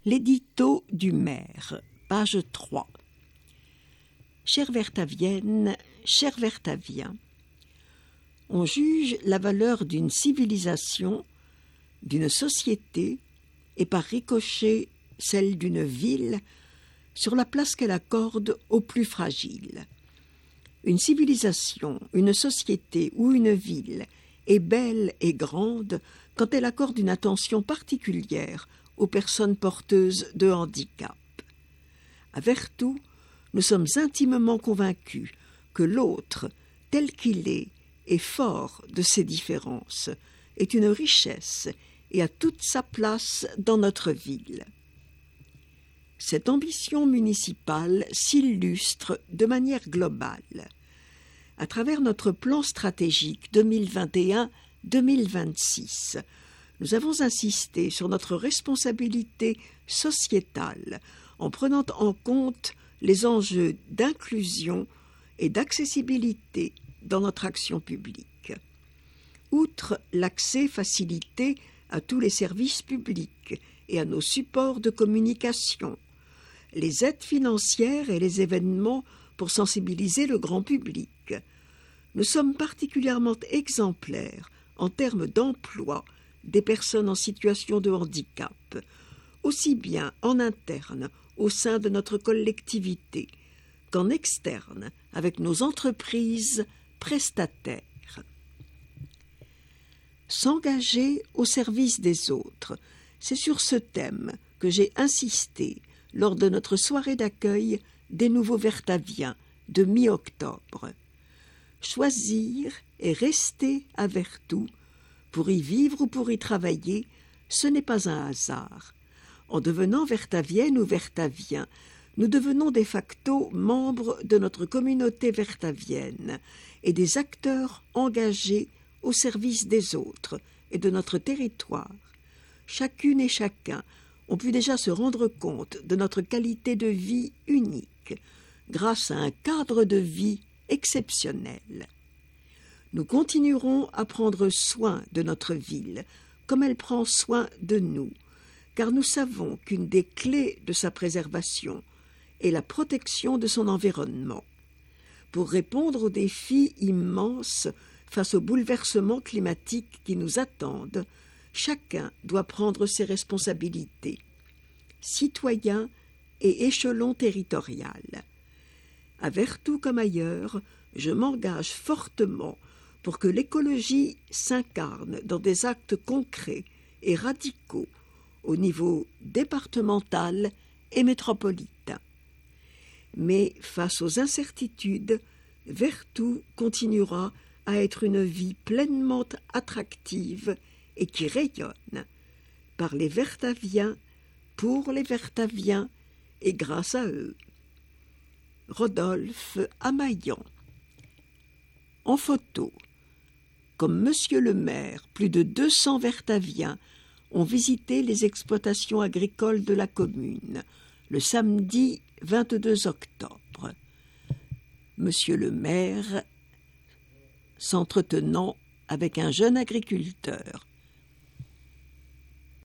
L'édito du maire, page 3. Chère Vertavienne, cher Vertavien, on juge la valeur d'une civilisation, d'une société, et par ricochet celle d'une ville, sur la place qu'elle accorde aux plus fragiles. Une civilisation, une société ou une ville est belle et grande quand elle accorde une attention particulière aux personnes porteuses de handicap. À Vertou, nous sommes intimement convaincus que l'autre, tel qu'il est fort de ses différences, est une richesse et a toute sa place dans notre ville. Cette ambition municipale s'illustre de manière globale. À travers notre plan stratégique 2021-2026, nous avons insisté sur notre responsabilité sociétale en prenant en compte les enjeux d'inclusion et d'accessibilité dans notre action publique. Outre l'accès facilité à tous les services publics et à nos supports de communication, les aides financières et les événements pour sensibiliser le grand public, nous sommes particulièrement exemplaires en termes d'emploi des personnes en situation de handicap, aussi bien en interne au sein de notre collectivité qu'en externe avec nos entreprises prestataires. S'engager au service des autres, c'est sur ce thème que j'ai insisté lors de notre soirée d'accueil des nouveaux Vertaviens de mi-octobre. Choisir et rester à Vertou, pour y vivre ou pour y travailler, ce n'est pas un hasard. En devenant Vertavienne ou Vertavien, nous devenons de facto membres de notre communauté vertavienne et des acteurs engagés au service des autres et de notre territoire. Chacune et chacun ont pu déjà se rendre compte de notre qualité de vie unique grâce à un cadre de vie exceptionnel. Nous continuerons à prendre soin de notre ville comme elle prend soin de nous, car nous savons qu'une des clés de sa préservation est la protection de son environnement. Pour répondre aux défis immenses face aux bouleversements climatiques qui nous attendent, chacun doit prendre ses responsabilités, citoyen et échelon territorial. À Vertou comme ailleurs, je m'engage fortement pour que l'écologie s'incarne dans des actes concrets et radicaux au niveau départemental et métropolitain. Mais face aux incertitudes, Vertou continuera à être une vie pleinement attractive et qui rayonne par les Vertaviens, pour les Vertaviens et grâce à eux. Rodolphe Amaillan. En photo. Comme Monsieur le maire, plus de 200 Vertaviens ont visité les exploitations agricoles de la commune le samedi 22 octobre. Monsieur le maire s'entretenant avec un jeune agriculteur.